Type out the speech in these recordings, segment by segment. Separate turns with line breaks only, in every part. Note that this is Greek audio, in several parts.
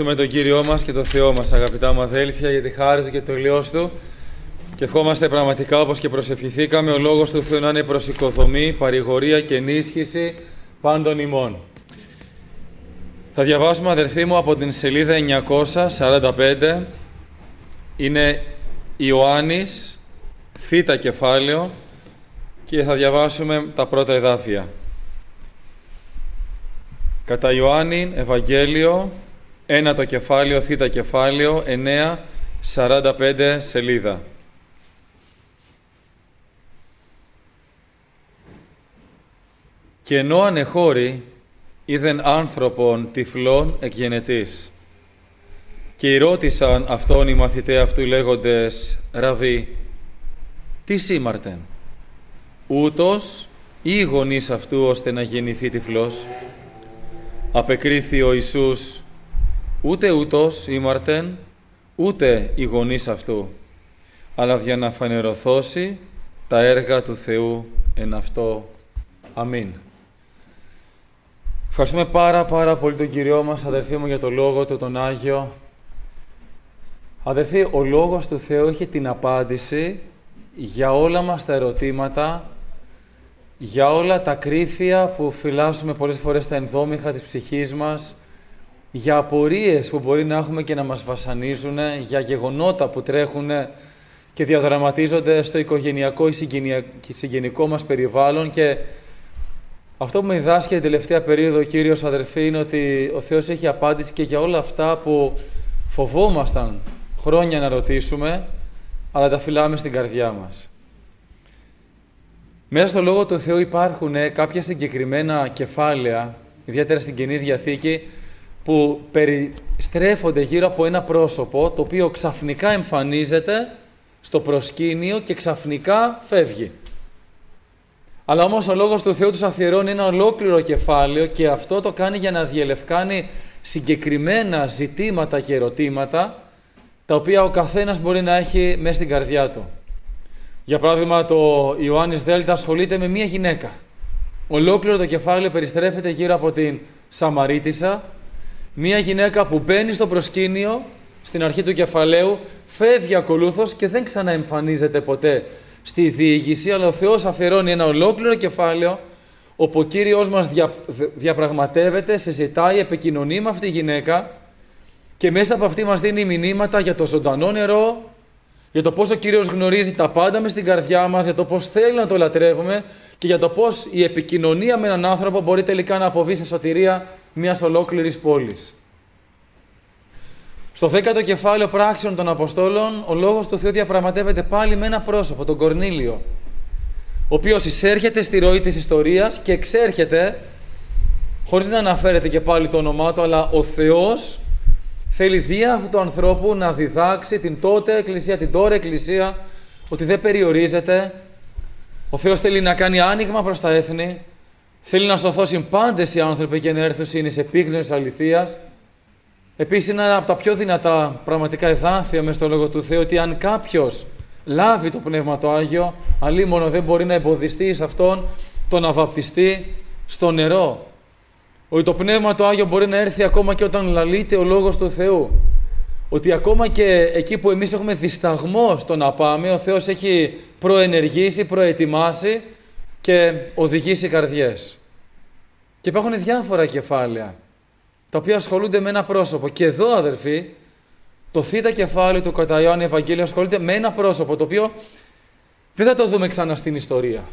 Ευχαριστούμε τον Κύριό μας και τον Θεό μας, αγαπητά μου αδέλφια, για τη χάρη Του και το ηλιός Του. Και ευχόμαστε πραγματικά, όπως και προσευχηθήκαμε, ο Λόγος του Θεού να είναι προς οικοδομή, παρηγορία και ενίσχυση πάντων ημών. Θα διαβάσουμε, αδερφοί μου, από την σελίδα 945. Είναι Ιωάννης, θήτα κεφάλαιο, και θα διαβάσουμε τα πρώτα εδάφια. Κατά Ιωάννη, Ευαγγέλιο, 1 κεφάλαιο, θήτα κεφάλαιο, 9:45 σελίδα. Και ενώ ανεχώρη, είδεν άνθρωπον τυφλών εκγενετής. Και ρώτησαν αυτόν οι μαθηταί αυτού λέγοντες, «Ραβί, τι σήμαρτεν, ούτως ή οι γονείς αυτού ώστε να γεννηθεί τυφλός?» Απεκρίθη ο Ιησούς, «Ούτε ούτως ήμαρτεν, ούτε οι γονείς αυτού, αλλά για να φανερωθώσει τα έργα του Θεού εν αυτό. Αμήν». Ευχαριστούμε πάρα πολύ τον Κυριό μας, αδερφοί μου, για το Λόγο Του, τον Άγιο. Αδερφοί, ο Λόγος του Θεού έχει την απάντηση για όλα μας τα ερωτήματα, για όλα τα κρύφια που φυλάσσουμε πολλές φορές στα ενδόμηχα της ψυχής μας, για απορίες που μπορεί να έχουμε και να μας βασανίζουν, για γεγονότα που τρέχουν και διαδραματίζονται στο οικογενειακό ή συγγενικό μας περιβάλλον. Και αυτό που με διδάσκει την τελευταία περίοδο ο Κύριος, αδερφοί, είναι ότι ο Θεός έχει απάντηση και για όλα αυτά που φοβόμασταν χρόνια να ρωτήσουμε, αλλά τα φυλάμε στην καρδιά μας. Μέσα στο Λόγο του Θεού υπάρχουν κάποια συγκεκριμένα κεφάλαια, ιδιαίτερα στην Καινή Διαθήκη, που περιστρέφονται γύρω από ένα πρόσωπο, το οποίο ξαφνικά εμφανίζεται στο προσκήνιο και ξαφνικά φεύγει. Αλλά όμως ο Λόγος του Θεού τους αφιερώνει ένα ολόκληρο κεφάλαιο, και αυτό το κάνει για να διελευκάνει συγκεκριμένα ζητήματα και ερωτήματα, τα οποία ο καθένας μπορεί να έχει μέσα στην καρδιά του. Για παράδειγμα, το Ιωάννης Δέλτα ασχολείται με μία γυναίκα. Ολόκληρο το κεφάλαιο περιστρέφεται γύρω από την Σαμαρίτισσα, μία γυναίκα που μπαίνει στο προσκήνιο στην αρχή του κεφαλαίου, φεύγει ακολούθως και δεν ξαναεμφανίζεται ποτέ στη διήγηση, αλλά ο Θεός αφιερώνει ένα ολόκληρο κεφάλαιο όπου ο Κύριος μας διαπραγματεύεται, συζητάει, επικοινωνεί με αυτή τη γυναίκα, και μέσα από αυτή μας δίνει μηνύματα για το ζωντανό νερό, για το πώς ο Κύριος γνωρίζει τα πάντα μες στην καρδιά μας, για το πώς θέλει να το λατρεύουμε και για το πώς η επικοινωνία με έναν άνθρωπο μπορεί τελικά να αποβεί σε σωτηρία μιας ολόκληρης πόλης. Στο 10ο κεφάλαιο Πράξεων των Αποστόλων, ο Λόγος του Θεού διαπραγματεύεται πάλι με ένα πρόσωπο, τον Κορνήλιο, ο οποίος εισέρχεται στη ροή της ιστορίας και εξέρχεται, χωρίς να αναφέρεται και πάλι το όνομά του, αλλά ο Θεός θέλει δια αυτού του ανθρώπου να διδάξει την τότε Εκκλησία, την τώρα Εκκλησία, ότι δεν περιορίζεται. Ο Θεός θέλει να κάνει άνοιγμα προς τα έθνη, θέλει να σωθώσουν πάντες οι άνθρωποι και να έρθουν εις επίγνωσης αληθείας. Επίσης, είναι ένα από τα πιο δυνατά πραγματικά εδάφια μες στο Λόγο του Θεού, ότι αν κάποιος λάβει το Πνεύμα το Άγιο, αλίμονο δεν μπορεί να εμποδιστεί σε αυτόν το να βαπτιστεί στο νερό. Ότι το Πνεύμα το Άγιο μπορεί να έρθει ακόμα και όταν λαλείται ο Λόγος του Θεού. Ότι ακόμα και εκεί που εμείς έχουμε δισταγμό στο να πάμε, ο Θεός έχει προενεργήσει, προετοιμάσει και οδηγήσει καρδιές. Και υπάρχουν διάφορα κεφάλαια, τα οποία ασχολούνται με ένα πρόσωπο. Και εδώ, αδερφοί, το θήτα κεφάλαιο του κατά Ιωάννη Ευαγγέλιο ασχολείται με ένα πρόσωπο, το οποίο δεν θα το δούμε ξανά στην ιστορία.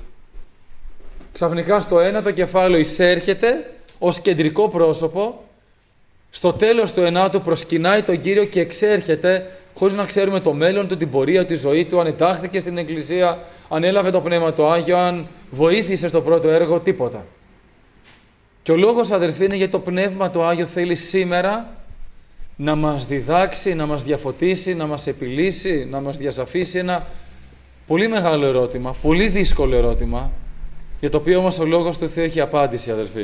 Ξαφνικά στο 1ο κεφάλαιο εισέρχεται ως κεντρικό πρόσωπο, στο τέλος του 9ου προσκυνάει τον Κύριο και εξέρχεται χωρίς να ξέρουμε το μέλλον του, την πορεία, τη ζωή του, αν εντάχθηκε στην Εκκλησία, αν έλαβε το Πνεύμα το Άγιο, αν βοήθησε στο πρώτο έργο, τίποτα. Και ο λόγος, αδερφοί, είναι γιατί το Πνεύμα το Άγιο θέλει σήμερα να μας διδάξει, να μας διαφωτίσει, να μας επιλύσει, να μας διασαφίσει ένα πολύ μεγάλο ερώτημα, πολύ δύσκολο ερώτημα, για το οποίο όμως ο Λόγος του Θεού έχει απάντηση, αδερφοί.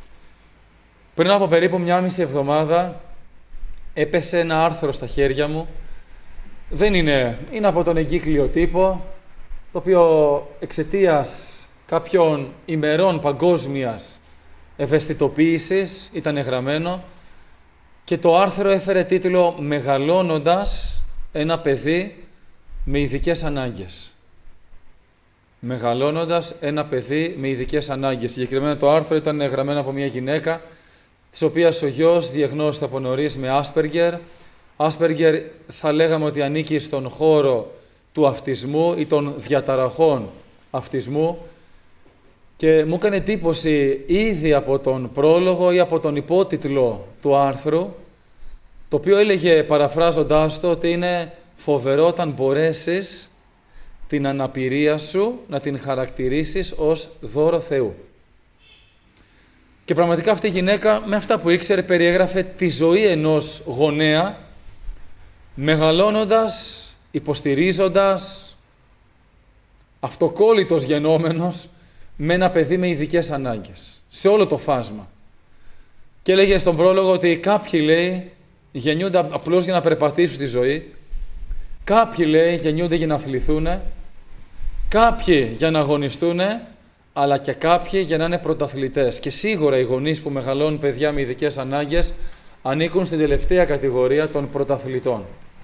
Πριν από περίπου 1,5 εβδομάδα έπεσε ένα άρθρο στα χέρια μου. Είναι από τον εγκύκλιο τύπο, το οποίο εξαιτίας κάποιων ημερών παγκόσμιας ευαισθητοποίησης ήταν γραμμένο Και το άρθρο έφερε τίτλο «Μεγαλώνοντας ένα παιδί με ειδικές ανάγκες». Μεγαλώνοντας ένα παιδί με ειδικές ανάγκες. Συγκεκριμένα το άρθρο ήταν γραμμένο από μια γυναίκα, της οποίας ο γιος διαγνώστηκε από νωρίς με Άσπεργερ. Άσπεργερ θα λέγαμε ότι ανήκει στον χώρο του αυτισμού ή των διαταραχών αυτισμού, και μου έκανε εντύπωση ήδη από τον πρόλογο ή από τον υπότιτλο του άρθρου, το οποίο έλεγε, παραφράζοντάς το, ότι είναι φοβερό όταν μπορέσεις την αναπηρία σου να την χαρακτηρίσεις ως δώρο Θεού. Και πραγματικά αυτή η γυναίκα, με αυτά που ήξερε, περιέγραφε τη ζωή ενός γονέα, μεγαλώνοντας, υποστηρίζοντας, αυτοκόλλητος γενόμενος, με ένα παιδί με ειδικές ανάγκες, σε όλο το φάσμα. Και έλεγε στον πρόλογο ότι κάποιοι, λέει, γεννιούνται απλώς για να περπατήσουν στη ζωή, κάποιοι, λέει, γεννιούνται για να αθληθούν, κάποιοι για να αγωνιστούν, αλλά και κάποιοι για να είναι πρωταθλητές. Και σίγουρα οι γονείς που μεγαλώνουν παιδιά με ειδικές ανάγκες ανήκουν στην τελευταία κατηγορία των πρωταθλητών.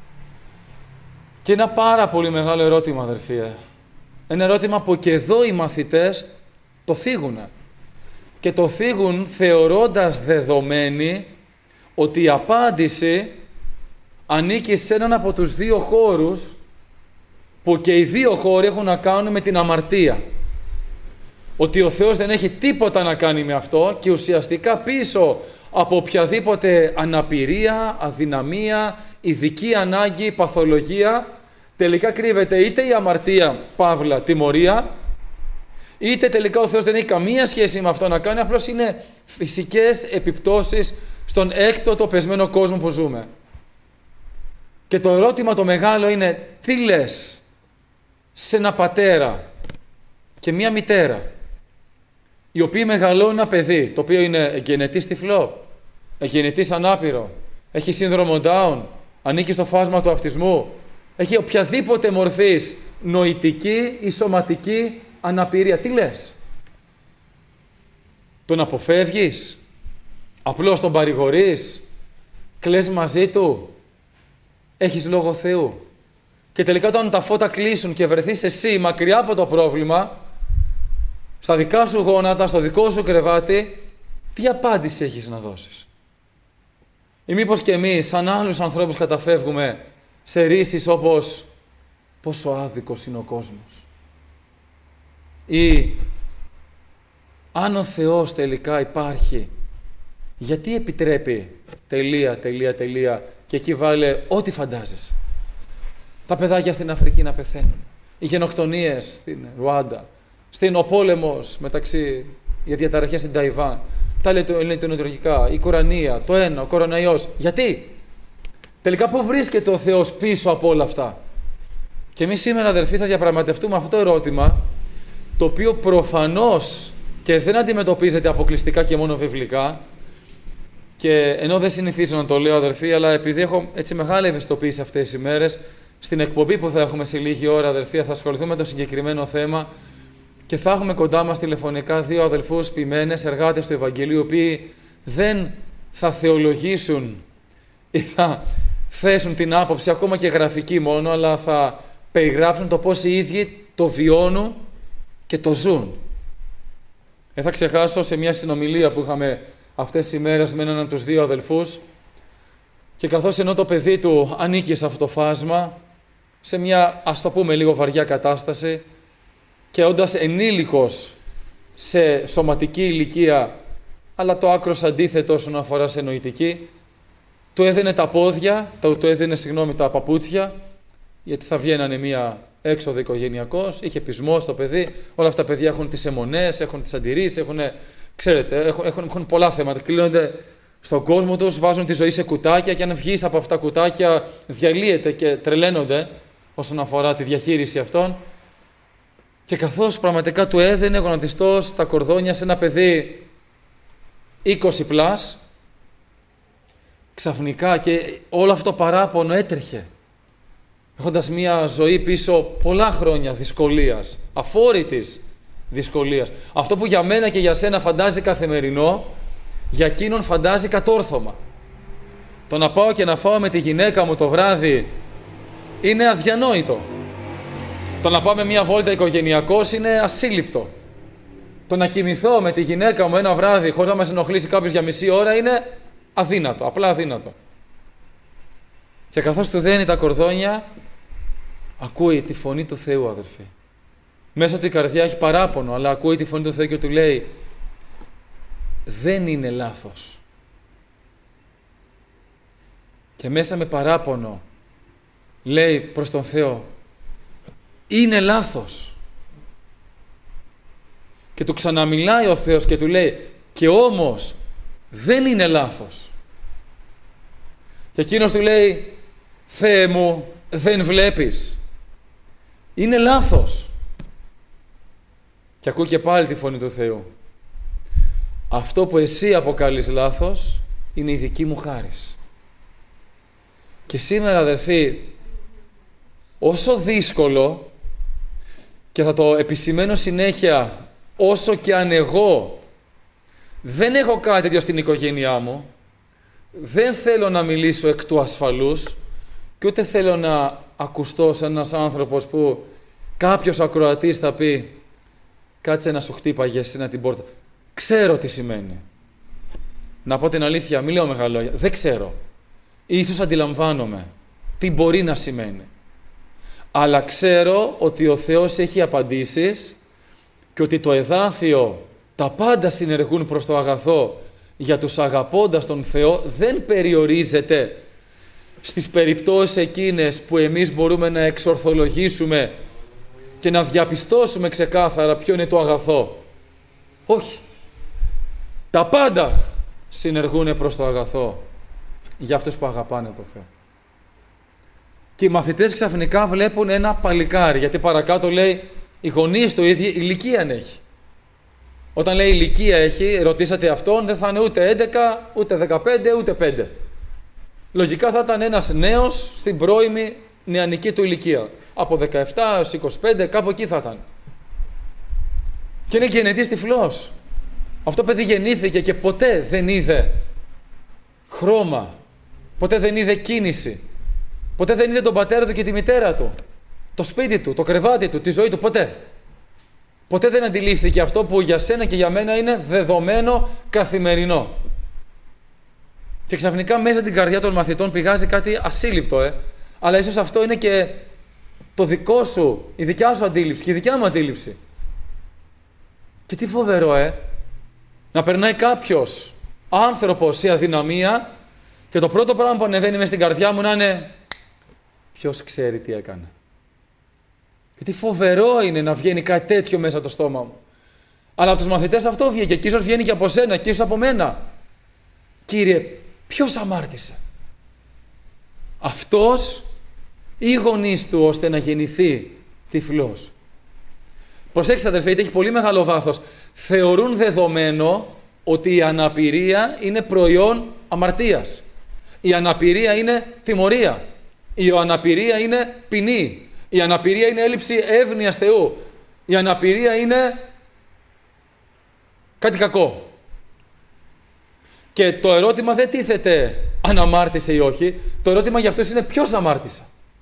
Και ένα πάρα πολύ μεγάλο ερώτημα, αδερφοί. Ένα ερώτημα που και εδώ οι μαθητές το θίγουν. Και το θίγουν θεωρώντας δεδομένη ότι η απάντηση ανήκει σε έναν από τους δύο χώρους, που και οι δύο χώροι έχουν να κάνουν με την αμαρτία. Ότι ο Θεός δεν έχει τίποτα να κάνει με αυτό και ουσιαστικά πίσω από οποιαδήποτε αναπηρία, αδυναμία, ειδική ανάγκη, παθολογία, τελικά κρύβεται είτε η αμαρτία, παύλα, τιμωρία, είτε τελικά ο Θεός δεν έχει καμία σχέση με αυτό να κάνει, απλώς είναι φυσικές επιπτώσεις στον έκτοτο πεσμένο κόσμο που ζούμε. Και το ερώτημα το μεγάλο είναι, τι λες σε ένα πατέρα και μια μητέρα, οι οποίοι μεγαλώνουν ένα παιδί, το οποίο είναι εγγενετής τυφλό, εγγενετής ανάπηρο, έχει σύνδρομο Down, ανήκει στο φάσμα του αυτισμού, έχει οποιαδήποτε μορφής νοητική ή σωματική αναπηρία. Τι λες? Τον αποφεύγεις? Απλώς τον παρηγορείς? Κλαις μαζί του? Έχεις λόγο Θεού? Και τελικά όταν τα φώτα κλείσουν και βρεθείς εσύ μακριά από το πρόβλημα, στα δικά σου γόνατα, στο δικό σου κρεβάτι, τι απάντηση έχεις να δώσεις? Ή μήπως και εμείς, σαν άλλους ανθρώπους, καταφεύγουμε σε ρίσεις όπως πόσο άδικος είναι ο κόσμος, ή αν ο Θεός τελικά υπάρχει, γιατί επιτρέπει τελεία και εκεί βάλε ό,τι φαντάζεσαι. Τα παιδάκια στην Αφρική να πεθαίνουν, οι γενοκτονίες στην Ρουάντα, ο πόλεμος μεταξύ, για διαταραχές στην Ταϊβάν, τα ελληνοτουρκικά, η Κορανία, το ένα, ο κοροναϊός. Γιατί? Τελικά πού βρίσκεται ο Θεός πίσω από όλα αυτά? Και εμείς σήμερα, αδερφοί, θα διαπραγματευτούμε αυτό το ερώτημα, το οποίο προφανώς και δεν αντιμετωπίζεται αποκλειστικά και μόνο βιβλικά, και ενώ δεν συνηθίζω να το λέω, αδερφοί, αλλά επειδή έχω έτσι μεγάλη ευαισθητοποίηση αυτές τις ημέρες, στην εκπομπή που θα έχουμε σε λίγη ώρα, αδερφοί, θα ασχοληθούμε με το συγκεκριμένο θέμα και θα έχουμε κοντά μας τηλεφωνικά δύο αδελφούς ποιμένες, εργάτες του Ευαγγελίου, οι οποίοι δεν θα θεολογήσουν ή θα θέσουν την άποψη, ακόμα και γραφική μόνο, αλλά θα περιγράψουν το πώς οι ίδιοι το βιώνουν και το ζουν. Δεν θα ξεχάσω σε μια συνομιλία που είχαμε αυτές τις ημέρες με έναν από τους δύο αδελφούς, και καθώς ενώ το παιδί του ανήκει σε αυτό το φάσμα, σε μια, ας το πούμε, λίγο βαριά κατάσταση, και όντας ενήλικος σε σωματική ηλικία, αλλά το άκρος αντίθετο όσον αφορά σε νοητική, του έδινε τα πόδια, του έδινε, τα παπούτσια, γιατί θα βγαίνανε μια έξοδο οικογενειακός, είχε πεισμό στο παιδί, όλα αυτά τα παιδιά έχουν τις αιμονές, έχουν τις αντιρρήσεις, έχουν πολλά θέματα, κλείνονται στον κόσμο τους, βάζουν τη ζωή σε κουτάκια, και αν βγεις από αυτά τα κουτάκια διαλύεται και τρελαίνονται όσον αφορά τη διαχείριση αυτών. Και καθώς πραγματικά του έδαινε γονατιστός τα κορδόνια σε ένα παιδί 20 πλάς, ξαφνικά, και όλο αυτό το παράπονο έτρεχε, έχοντας μία ζωή πίσω πολλά χρόνια δυσκολίας, αφόρητης δυσκολίας. Αυτό που για μένα και για σένα φαντάζει καθημερινό, για εκείνον φαντάζει κατόρθωμα. Το να πάω και να φάω με τη γυναίκα μου το βράδυ είναι αδιανόητο. Το να πάμε μια βόλτα οικογενειακώς είναι ασύλληπτο. Το να κοιμηθώ με τη γυναίκα μου ένα βράδυ χωρίς να μας ενοχλήσει κάποιος για μισή ώρα είναι αδύνατο, απλά αδύνατο. Και καθώς του δένει τα κορδόνια, ακούει τη φωνή του Θεού, αδελφοί. Μέσα του η καρδιά έχει παράπονο, αλλά ακούει τη φωνή του Θεού και του λέει, δεν είναι λάθος. Και μέσα με παράπονο λέει προς τον Θεό, είναι λάθος. Και του ξαναμιλάει ο Θεός και του λέει, και όμως δεν είναι λάθος. Και εκείνος του λέει, Θεέ μου, δεν βλέπεις. Είναι λάθος. Και ακούει και πάλι τη φωνή του Θεού. Αυτό που εσύ αποκαλείς λάθος είναι η δική μου χάρις. Και σήμερα, αδερφοί, όσο δύσκολο, και θα το επισημαίνω συνέχεια, όσο και αν εγώ δεν έχω κάτι τέτοιο στην οικογένειά μου, δεν θέλω να μιλήσω εκ του ασφαλούς και ούτε θέλω να ακουστώ σαν ένας άνθρωπος που κάποιος ακροατής θα πει κάτσε να σου χτύπαγε εσένα την πόρτα. Ξέρω τι σημαίνει. Να πω την αλήθεια, μη λέω μεγαλόγια. Δεν ξέρω. Ίσως αντιλαμβάνομαι τι μπορεί να σημαίνει. Αλλά ξέρω ότι ο Θεός έχει απαντήσεις και ότι το εδάφιο τα πάντα συνεργούν προς το αγαθό για τους αγαπώντας τον Θεό δεν περιορίζεται στις περιπτώσεις εκείνες που εμείς μπορούμε να εξορθολογήσουμε και να διαπιστώσουμε ξεκάθαρα ποιο είναι το αγαθό. Όχι. Τα πάντα συνεργούν προς το αγαθό για αυτούς που αγαπάνε τον Θεό. Και οι μαθητές ξαφνικά βλέπουν ένα παλικάρι, γιατί παρακάτω λέει οι γονείς το ίδιο ηλικία έχει. Όταν λέει ηλικία έχει, ρωτήσατε αυτόν, δεν θα είναι ούτε 11, ούτε 15, ούτε 5. Λογικά θα ήταν ένας νέος στην πρώιμη νεανική του ηλικία. Από 17 έως 25, κάπου εκεί θα ήταν. Και είναι γενετής τυφλός. Αυτό παιδί γεννήθηκε και ποτέ δεν είδε χρώμα. Ποτέ δεν είδε κίνηση. Ποτέ δεν είδε τον πατέρα του και τη μητέρα του. Το σπίτι του, το κρεβάτι του, τη ζωή του. Ποτέ. Ποτέ δεν αντιλήφθηκε αυτό που για σένα και για μένα είναι δεδομένο καθημερινό. Και ξαφνικά μέσα την καρδιά των μαθητών πηγάζει κάτι ασύλληπτο, αλλά ίσως αυτό είναι και το δικό σου, η δικιά σου αντίληψη και η δικιά μου αντίληψη. Και τι φοβερό, να περνάει κάποιος άνθρωπος σε αδυναμία και το πρώτο πράγμα που ανεβαίνει μέσα στην καρδιά μου να είναι ποιος ξέρει τι έκανε. Και τι φοβερό είναι να βγαίνει κάτι τέτοιο μέσα το στόμα μου. Αλλά από τους μαθητές αυτό βγήκε και ίσως βγαίνει και από σένα και ίσως από μένα. Κύριε, ποιος αμάρτησε? Αυτός ή οι γονείς του ώστε να γεννηθεί τυφλός? Προσέξτε αδελφοί, γιατί έχει πολύ μεγάλο βάθος. Θεωρούν δεδομένο ότι η αναπηρία είναι προϊόν αμαρτίας. Η αναπηρία είναι τιμωρία. Η αναπηρία είναι ποινή. Η αναπηρία είναι έλλειψη εύνοιας Θεού. Η αναπηρία είναι κάτι κακό. Και το ερώτημα δεν τίθεται αν αμάρτησε ή όχι. Το ερώτημα για αυτούς είναι ποιος αμάρτησε.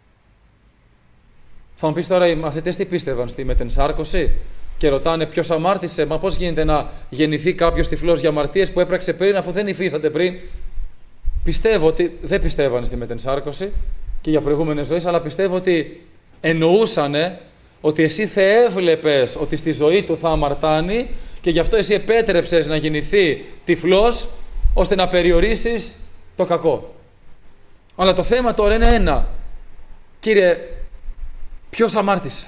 Θα μου πεις τώρα οι μαθητές τι πίστευαν στη μετενσάρκωση και ρωτάνε ποιος αμάρτησε. Μα πώς γίνεται να γεννηθεί κάποιος τυφλός για αμαρτίες που έπραξε πριν αφού δεν υφίσταται πριν? Πιστεύω ότι δεν πιστεύανε στη μετενσάρκωση και για προηγούμενες ζωές, αλλά πιστεύω ότι εννοούσανε ότι εσύ θεέβλεπες ότι στη ζωή του θα αμαρτάνει και γι' αυτό εσύ επέτρεψες να γεννηθεί τυφλός ώστε να περιορίσεις το κακό. Αλλά το θέμα τώρα είναι ένα. Κύριε, ποιος αμάρτησε?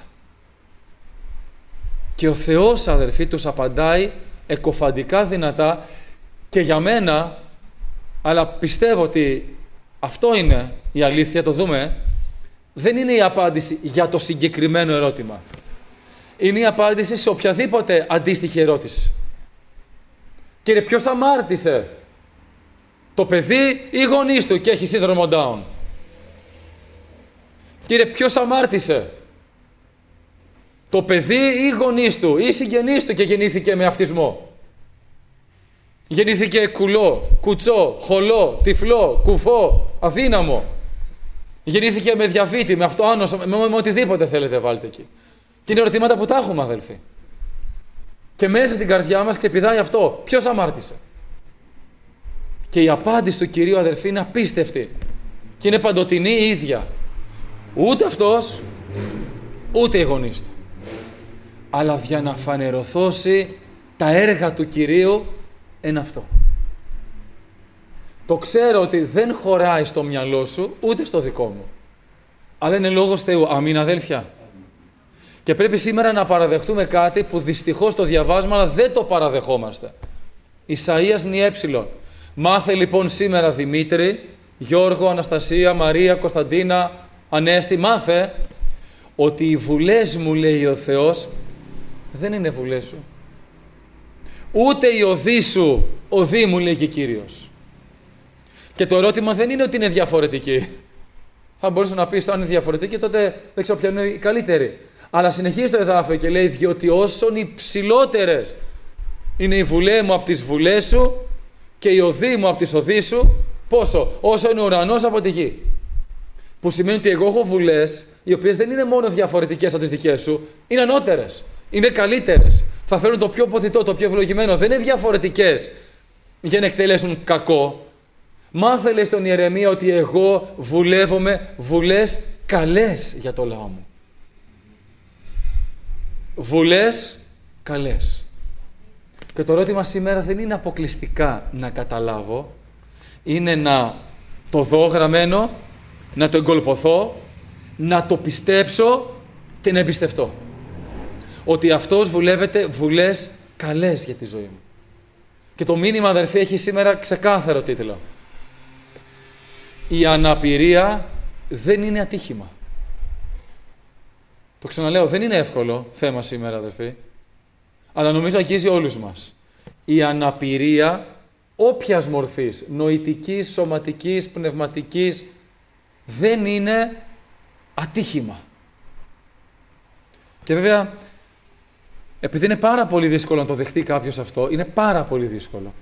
Και ο Θεός, αδερφοί, τους απαντάει εκοφαντικά δυνατά και για μένα, αλλά πιστεύω ότι αυτό είναι η αλήθεια, το δούμε, δεν είναι η απάντηση για το συγκεκριμένο ερώτημα. Είναι η απάντηση σε οποιαδήποτε αντίστοιχη ερώτηση. Κύριε, ποιος αμάρτησε? Το παιδί ή οι γονείς του και έχει σύνδρομο Down? Κύριε, ποιος αμάρτησε? Το παιδί ή οι γονείς του ή οι συγγενείς του και γεννήθηκε με αυτισμό? Γεννήθηκε κουλό, κουτσό, χολό, τυφλό, κουφό, αδύναμο. Γεννήθηκε με διαβήτη, με αυτοάνωσο, με οτιδήποτε θέλετε βάλτε εκεί. Και είναι ερωτήματα που τα έχουμε, αδελφοί. Και μέσα στην καρδιά μας ξεπηδάει αυτό. Ποιος αμάρτησε? Και η απάντηση του Κυρίου, αδελφοί, είναι απίστευτη. Και είναι παντοτινή η ίδια. Ούτε αυτός, ούτε οι γονείς του. Αλλά για να φανερωθώσει τα έργα του Κυρίου είναι αυτό. Το ξέρω ότι δεν χωράει στο μυαλό σου, ούτε στο δικό μου. Αλλά είναι λόγος Θεού. Αμήν, αδέλφια. Και πρέπει σήμερα να παραδεχτούμε κάτι που δυστυχώς το διαβάζουμε, αλλά δεν το παραδεχόμαστε. Ισαΐας νιέψιλον. Μάθε λοιπόν σήμερα, Δημήτρη, Γιώργο, Αναστασία, Μαρία, Κωνσταντίνα, Ανέστη, μάθε ότι οι βουλές μου, λέει ο Θεός, δεν είναι βουλές σου. Ούτε η οδή σου, οδή μου, λέγει Κύριος. Και το ερώτημα δεν είναι ότι είναι διαφορετική. Θα μπορούσε να πεις, αν είναι διαφορετική, τότε δεν ξέρω ποια είναι η καλύτερη. Αλλά συνεχίζει το εδάφιο και λέει, διότι όσον υψηλότερες είναι οι βουλές μου από τις βουλές σου και η οδή μου από τις οδείς σου, πόσο? Όσο είναι ο ουρανός από τη γη. Που σημαίνει ότι εγώ έχω βουλές, οι οποίες δεν είναι μόνο διαφορετικές από τις δικές σου, είναι ανώτερες, είναι καλύτερες. Θα φέρουν το πιο ποθητό, το πιο ευλογημένο. Δεν είναι διαφορετικές για να εκτελέσουν κακό. Μάθε, λέει στον Ιερεμία, ότι εγώ βουλεύομαι βουλές καλές για το λαό μου. Βουλές καλές. Και το ερώτημα σήμερα δεν είναι αποκλειστικά να καταλάβω, είναι να το δω γραμμένο, να το εγκολποθώ, να το πιστέψω και να εμπιστευτώ. Ότι αυτός βουλεύεται βουλές καλές για τη ζωή μου. Και το μήνυμα, αδερφοί, έχει σήμερα ξεκάθαρο τίτλο. Η αναπηρία δεν είναι ατύχημα. Το ξαναλέω, δεν είναι εύκολο θέμα σήμερα, αδερφοί. Αλλά νομίζω αγγίζει όλους μας. Η αναπηρία όποιας μορφής, νοητικής, σωματικής, πνευματικής, δεν είναι ατύχημα. Και βέβαια, επειδή είναι πάρα πολύ δύσκολο να το δεχτεί κάποιος αυτό, είναι πάρα πολύ δύσκολο.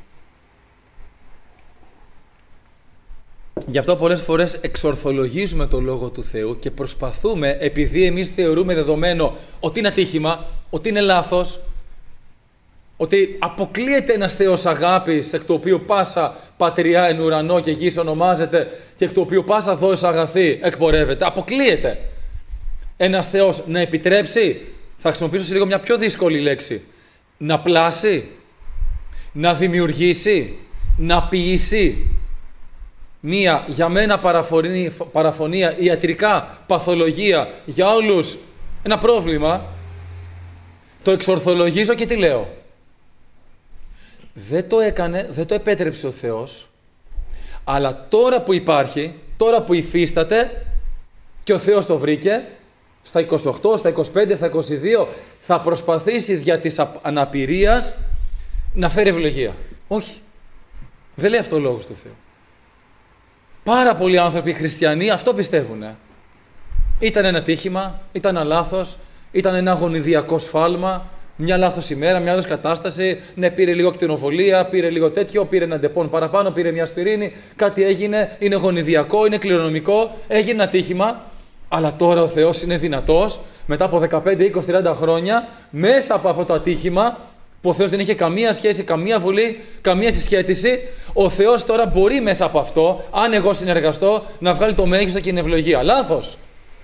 Γι' αυτό πολλές φορές εξορθολογίζουμε το Λόγο του Θεού και προσπαθούμε, επειδή εμείς θεωρούμε δεδομένο ότι είναι ατύχημα, ότι είναι λάθος, ότι αποκλείεται ένας Θεός αγάπης, εκ του οποίου πάσα πατριά εν ουρανό και γης ονομάζεται και εκ του οποίου πάσα δόης αγαθή εκπορεύεται. Αποκλείεται ένας Θεός να επιτρέψει, θα χρησιμοποιήσω σε λίγο μια πιο δύσκολη λέξη, να πλάσει, να δημιουργήσει, να ποιήσει μία για μένα παραφωνία, ιατρικά, παθολογία, για όλους ένα πρόβλημα, το εξορθολογίζω και τι λέω. Δεν το έκανε, δεν το επέτρεψε ο Θεός, αλλά τώρα που υπάρχει, τώρα που υφίσταται και ο Θεός το βρήκε, στα 28, στα 25, στα 22, θα προσπαθήσει δια της αναπηρίας να φέρει ευλογία. Όχι. Δεν λέει αυτό ο λόγος του Θεού. Πάρα πολλοί άνθρωποι χριστιανοί αυτό πιστεύουν. Ήταν ένα τύχημα, ήταν ένα λάθος, ήταν ένα γονιδιακό σφάλμα, μια λάθος ημέρα, μια λάθος κατάσταση. Ναι, πήρε λίγο ακτινοβολία, πήρε λίγο τέτοιο, πήρε ένα ντεπών παραπάνω, πήρε μια ασπιρίνη, κάτι έγινε, είναι γονιδιακό, είναι κληρονομικό, έγινε ένα τύχημα. Αλλά τώρα ο Θεός είναι δυνατός, μετά από 15, 20, 30 χρόνια, μέσα από αυτό το ατύχημα, που ο Θεός δεν είχε καμία σχέση, καμία βουλή, καμία συσχέτιση, ο Θεός τώρα μπορεί μέσα από αυτό, αν εγώ συνεργαστώ, να βγάλει το μέγιστο και την ευλογία. Λάθος.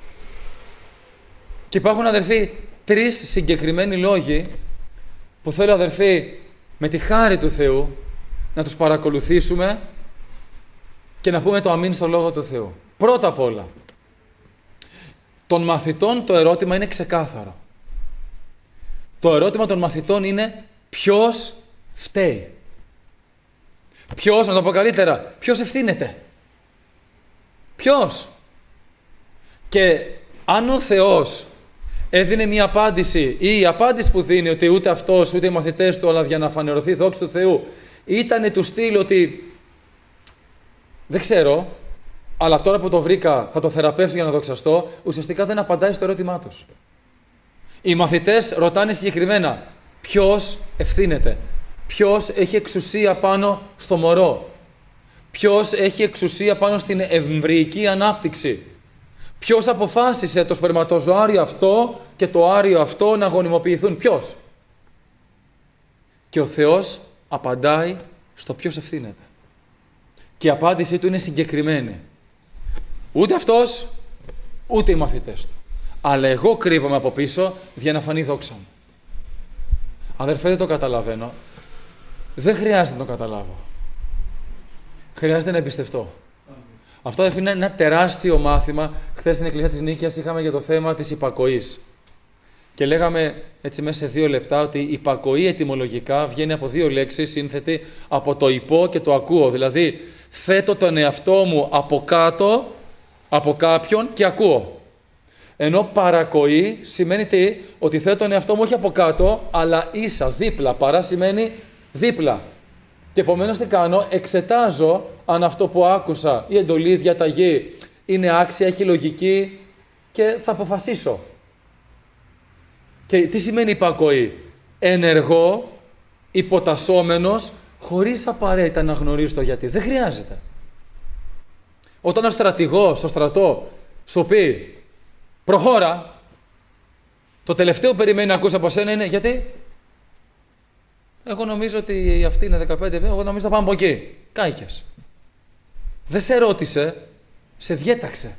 Και υπάρχουν, αδερφοί, 3 συγκεκριμένοι λόγοι που θέλω, αδερφοί, με τη χάρη του Θεού να τους παρακολουθήσουμε και να πούμε το αμήν στο Λόγο του Θεού. Πρώτα απ' όλα, των μαθητών το ερώτημα είναι ξεκάθαρο. Το ερώτημα των μαθητών είναι ποιος φταίει. Ποιος, να το πω καλύτερα, ποιος ευθύνεται. Ποιος. Και αν ο Θεός έδινε μια απάντηση ή η απάντηση που δίνει ότι ούτε αυτός ούτε οι μαθητές του, αλλά για να φανερωθεί η δόξη του Θεού, ήταν του στυλ ότι δεν ξέρω, αλλά τώρα που το βρήκα θα το θεραπεύσω για να δοξαστώ, ουσιαστικά δεν απαντάει στο ερώτημά τους. Οι μαθητές ρωτάνε συγκεκριμένα ποιος ευθύνεται. Ποιος έχει εξουσία πάνω στο μωρό? Ποιος έχει εξουσία πάνω στην εμβρυϊκή ανάπτυξη? Ποιος αποφάσισε το σπερματοζωάριο αυτό και το άριο αυτό να γονιμοποιηθούν? Ποιος? Και ο Θεός απαντάει στο ποιος ευθύνεται. Και η απάντησή του είναι συγκεκριμένη. Ούτε αυτός, ούτε οι μαθητές του. Αλλά εγώ κρύβομαι από πίσω για να φανεί δόξα μου. Αδερφέ, δεν το καταλαβαίνω. Δεν χρειάζεται να το καταλάβω. Χρειάζεται να εμπιστευτώ. Αυτό είναι ένα τεράστιο μάθημα. Χθες στην Εκκλησία της Νίκαιας είχαμε για το θέμα της υπακοής. Και λέγαμε έτσι μέσα σε 2 λεπτά ότι η υπακοή ετυμολογικά βγαίνει από 2 λέξεις σύνθετη από το υπό και το ακούω. Δηλαδή, θέτω τον εαυτό μου από κάτω, από κάποιον και ακούω. Ενώ παρακοή σημαίνει τι? Ότι θέτω τον εαυτό μου όχι από κάτω, αλλά ίσα, δίπλα. Παρά σημαίνει δίπλα. Και επομένως τι κάνω? Εξετάζω αν αυτό που άκουσα, η εντολή, η διαταγή, είναι άξια, έχει λογική και θα αποφασίσω. Και τι σημαίνει υπακοή? Ενεργό, υποτασσόμενος, χωρίς απαραίτητα να γνωρίζει το γιατί. Δεν χρειάζεται. Όταν ο στρατηγός στο στρατό σου πει προχώρα, το τελευταίο που περιμένει να ακούσει από σένα είναι γιατί? Εγώ νομίζω ότι αυτή είναι 15, εγώ νομίζω θα πάμε από εκεί. Κάηκες. Δεν σε ρώτησε, σε διέταξε.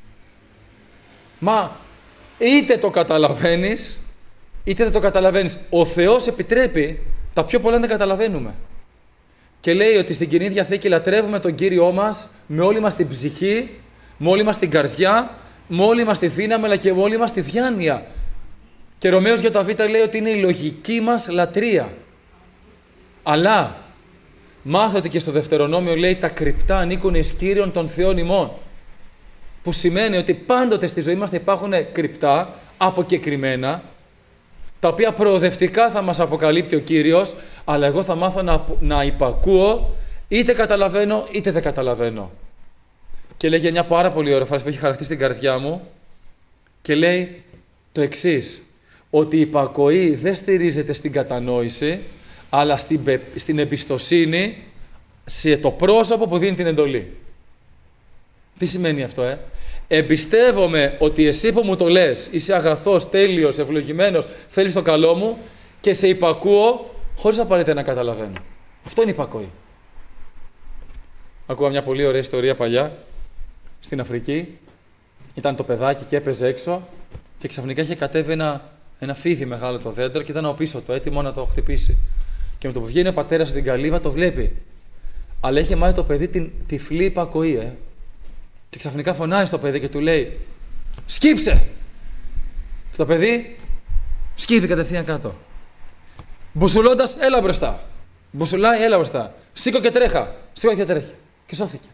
Μα είτε το καταλαβαίνεις, είτε δεν το καταλαβαίνεις. Ο Θεός επιτρέπει τα πιο πολλά να τα καταλαβαίνουμε. Και λέει ότι στην Καινή Διαθήκη λατρεύουμε τον Κύριό μας με όλη μας την ψυχή, με όλη μας την καρδιά, με όλη μας τη δύναμη, αλλά και με όλη μας τη διάνοια. Και Ρωμαίος Β λέει ότι είναι η λογική μας λατρεία. Αλλά μάθε ότι και στο Δευτερονόμιο λέει τα κρυπτά ανήκουν εις Κύριον των Θεών ημών. Που σημαίνει ότι πάντοτε στη ζωή μας θα υπάρχουν κρυπτά, αποκεκριμένα, τα οποία προοδευτικά θα μας αποκαλύπτει ο Κύριος, αλλά εγώ θα μάθω να υπακούω, είτε καταλαβαίνω είτε δεν καταλαβαίνω. Και λέγει μια πάρα πολύ ωραία φράση που έχει χαρακτήσει στην καρδιά μου και λέει το εξής, ότι η υπακοή δεν στηρίζεται στην κατανόηση, αλλά στην εμπιστοσύνη σε το πρόσωπο που δίνει την εντολή. Τι σημαίνει αυτό, Εμπιστεύομαι ότι εσύ που μου το λες, είσαι αγαθός, τέλειος, ευλογημένος, θέλεις το καλό μου και σε υπακούω χωρίς απαραίτητα να καταλαβαίνω. Αυτό είναι υπακοή. Ακούω μια πολύ ωραία ιστορία παλιά στην Αφρική. Ήταν το παιδάκι και έπαιζε έξω και ξαφνικά είχε κατέβει ένα φίδι μεγάλο το δέντρο και ήταν από πίσω του, έτοιμο να το χτυπήσει. Και με το που βγαίνει ο πατέρας στην καλύβα το βλέπει. Αλλά είχε μάθει το παιδί την τυφλή υπακοή, Και ξαφνικά φωνάει στο παιδί και του λέει «Σκύψε!» Και το παιδί σκύβει κατευθείαν κάτω. Μπουσουλώντας, έλα μπροστά. Μπουσουλάει, έλα μπροστά. Σήκω και τρέχα. Σήκω και τρέχει. Και σώθηκε.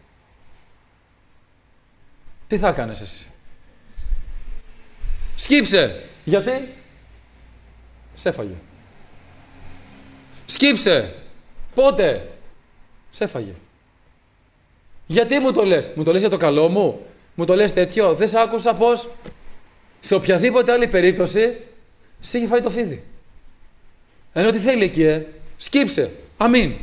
Τι θα κάνεις εσύ? Σκύψε! Γιατί? Σε έφαγε. Σκύψε! Πότε? Σε έφαγε. Γιατί μου το λες? Μου το λες για το καλό μου? Μου το λες τέτοιο? Δεν σ' άκουσα πως σε οποιαδήποτε άλλη περίπτωση σε είχε φάει το φίδι. Ενώ τι θέλει εκεί, σκύψε. Αμήν.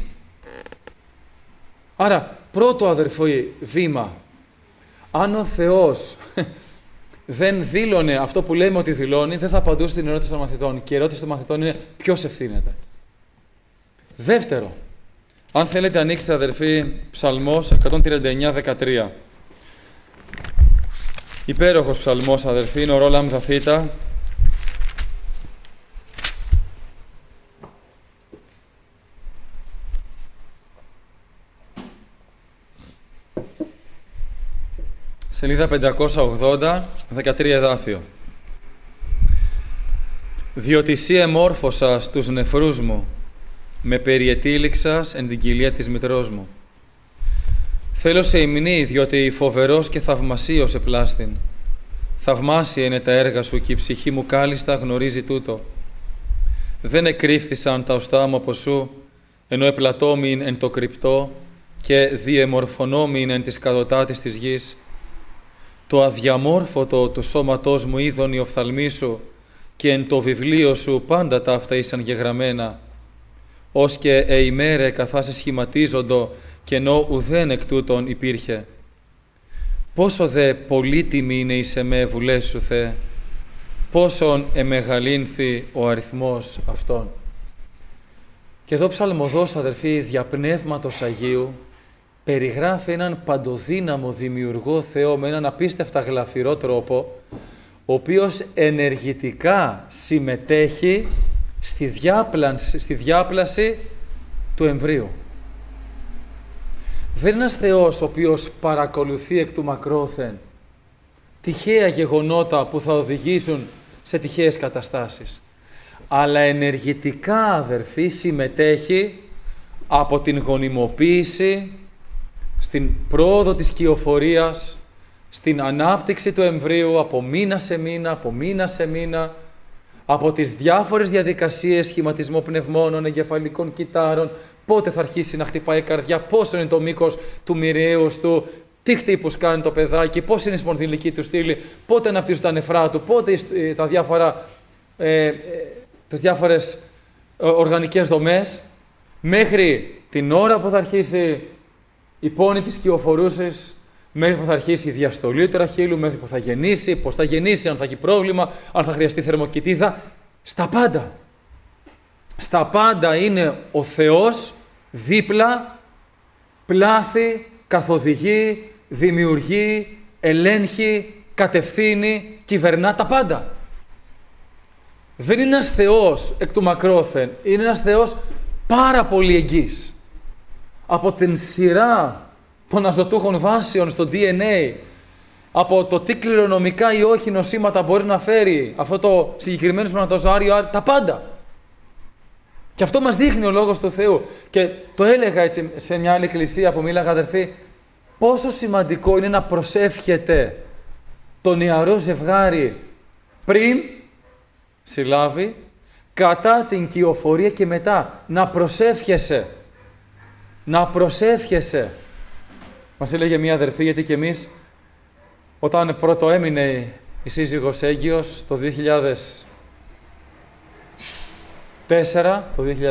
Άρα, πρώτο αδερφοί βήμα. Αν ο Θεός δεν δήλωνε αυτό που λέμε ότι δηλώνει, δεν θα απαντούσε την ερώτηση των μαθητών. Και η ερώτηση των μαθητών είναι ποιος ευθύνεται. Δεύτερο, αν θέλετε ανοίξτε αδερφοί Ψαλμός 139-13. Υπέροχος ψαλμός αδερφοί, είναι ο Ρόλαμ Δαθήτα. Σελίδα 580, 13 εδάφιο. Διότι εσύ εμόρφωσας τους νεφρούς μου, με περιετήληξας εν την κοιλία της μητρός μου. Θέλω σε υμνή, διότι φοβερός και θαυμασίος επλάστην. Θαυμάσια είναι τα έργα σου και η ψυχή μου κάλλιστα γνωρίζει τούτο. Δεν εκρύφθησαν τα οστά μου από σου, ενώ επλατώμην εν το κρυπτό και διεμορφωνόμην εν της καδοτάτης της γης. Το αδιαμόρφωτο του σώματός μου είδον οι οφθαλμοί σου και εν το βιβλίο σου πάντα τα αυτά ήσαν γεγραμμένα. ως και εημέρε καθάσε σχηματίζοντο, και ενώ ουδέν εκ τούτων υπήρχε. Πόσο δε πολύτιμη είναι η σεμέ βουλές σου, Θεέ, πόσον εμεγαλύνθη ο αριθμός αυτών. Και εδώ ψαλμοδός, αδερφοί, δια Πνεύματος Αγίου, περιγράφει έναν παντοδύναμο δημιουργό Θεό με έναν απίστευτα γλαφυρό τρόπο, ο οποίος ενεργητικά συμμετέχει στη διάπλαση του εμβρίου. Δεν είναι ένας Θεός ο οποίος παρακολουθεί εκ του μακρόθεν τυχαία γεγονότα που θα οδηγήσουν σε τυχαίες καταστάσεις. Αλλά ενεργητικά, αδερφοί, συμμετέχει από την γονιμοποίηση, στην πρόοδο της κυοφορίας, στην ανάπτυξη του εμβρίου από μήνα σε μήνα, από μήνα σε μήνα, από τις διάφορες διαδικασίες, σχηματισμό πνευμόνων, εγκεφαλικών κυτάρων, πότε θα αρχίσει να χτυπάει η καρδιά, πόσο είναι το μήκος του μοιραίου του, τι χτύπους κάνει το παιδάκι, πώς είναι η σπονδυλική του στήλη, πότε αναπτύσσουν τα νεφρά του, πότε τις διάφορες οργανικές δομές, μέχρι την ώρα που θα αρχίσει η πόνη της κυοφορούσης, μέχρι που θα αρχίσει η διαστολή του ραχύλου, μέχρι που θα γεννήσει, πώς θα γεννήσει, αν θα έχει πρόβλημα, αν θα χρειαστεί θερμοκοιτίδα. Στα πάντα. Στα πάντα είναι ο Θεός δίπλα, πλάθει, καθοδηγεί, δημιουργεί, ελέγχει, κατευθύνει, κυβερνά τα πάντα. Δεν είναι ένας Θεός εκ του μακρόθεν, είναι ένας Θεός πάρα πολύ εγγύς. Από την σειρά των αζωτούχων βάσεων στο DNA, από το τι κληρονομικά ή όχι νοσήματα μπορεί να φέρει αυτό το συγκεκριμένο σπερματοζωάριο, τα πάντα. Και αυτό μας δείχνει ο Λόγος του Θεού. Και το έλεγα έτσι σε μια άλλη εκκλησία που μίλαγα, αδερφοί, πόσο σημαντικό είναι να προσεύχεται το νεαρό ζευγάρι πριν συλλάβει, κατά την κυοφορία και μετά. Να προσεύχεσαι. Να προσεύχεσαι. Μας έλεγε μία αδερφή, γιατί και εμείς όταν πρώτο έμεινε η σύζυγος έγκυος το 2004,